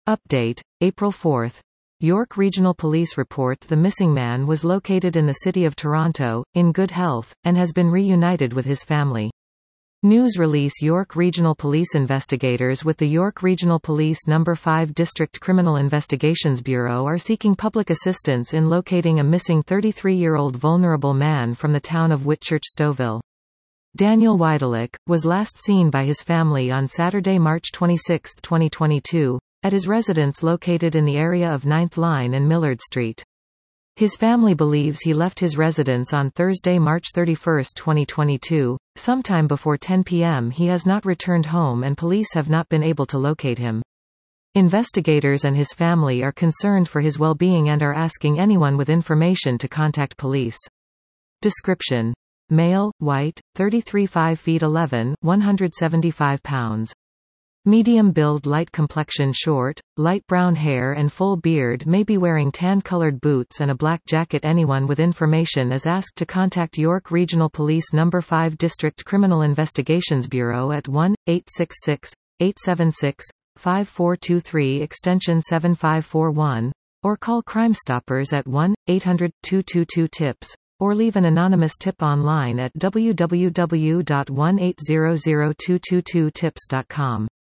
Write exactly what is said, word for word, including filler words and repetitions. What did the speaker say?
Update, April fourth. York Regional Police report the missing man was located in the City of Toronto, in good health, and has been reunited with his family. News release York Regional Police investigators with the York Regional Police number five District Criminal Investigations Bureau are seeking public assistance in locating a missing thirty-three-year-old vulnerable man from the town of Whitchurch Stouffville. Daniel Weidlich was last seen by his family on Saturday, March twenty-sixth, twenty twenty-two, at his residence located in the area of ninth Line and Millard Street. His family believes he left his residence on Thursday, March thirty-first, twenty twenty-two. Sometime before ten p m he has not returned home and police have not been able to locate him. Investigators and his family are concerned for his well-being and are asking anyone with information to contact police. Description: male, white, thirty-three, five feet eleven, one hundred seventy-five pounds. Medium build, light complexion, short, light brown hair and full beard, may be wearing tan-colored boots and a black jacket. Anyone with information is asked to contact York Regional Police number five District Criminal Investigations Bureau at one eight six six, eight seven six, five four two three extension seven five four one, or call Crime Stoppers at one eight hundred, two two two, TIPS, or leave an anonymous tip online at w w w dot one eight zero zero two two two tips dot com.